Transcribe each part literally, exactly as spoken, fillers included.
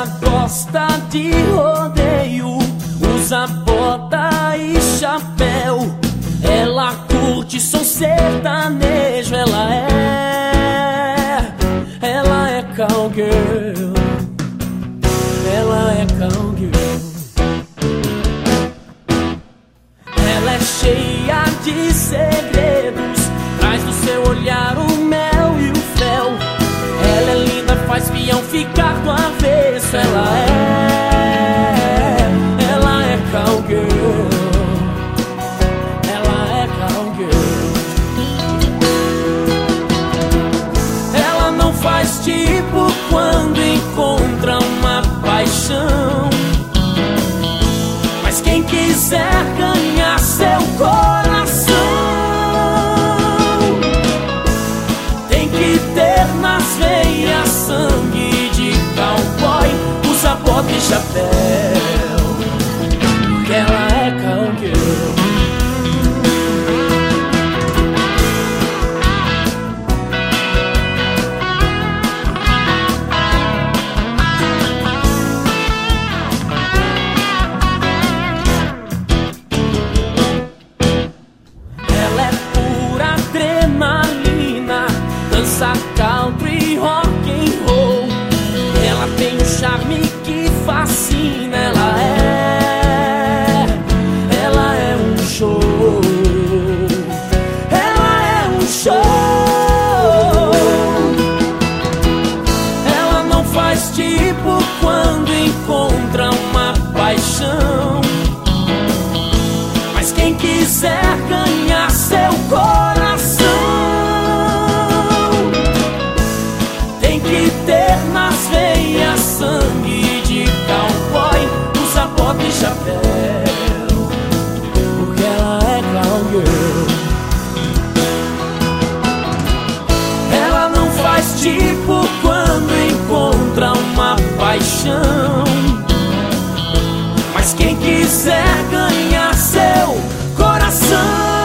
Ela gosta de rodeio, usa bota e chapéu. Ela curte som sertanejo, ela é, ela é cowgirl, ela é cowgirl. Ela é cheia de segredos, traz no seu olhar o mel e o fel. Ela é linda, faz peão ficar do avesso. Ela é, ela é cowgirl, ela é cowgirl. Ela não faz tipo quando encontra uma paixão, mas quem quiser ganhar seu coração tem que ter nas veias sangue de cowboy, usa bota e chapéu, porque ela é cowgirl. Dança country, rock and roll. Ela tem um charme que fascina. Ela é, ela é um show, ela é um show. Ela não faz tipo quando encontra uma paixão, mas quem quiser ganhar seu coração nas veias sangue de cowboy, usa bota e chapéu, porque ela é cowgirl. Ela não faz tipo quando encontra uma paixão, mas quem quiser ganhar seu coração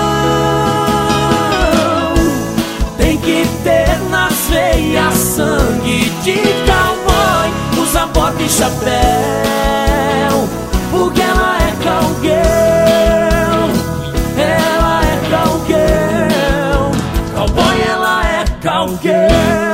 tem que ter nas veias sangue de cowboy, usa bota e chapéu, porque ela é cowgirl, ela é cowgirl, cowboy, ela é cowgirl.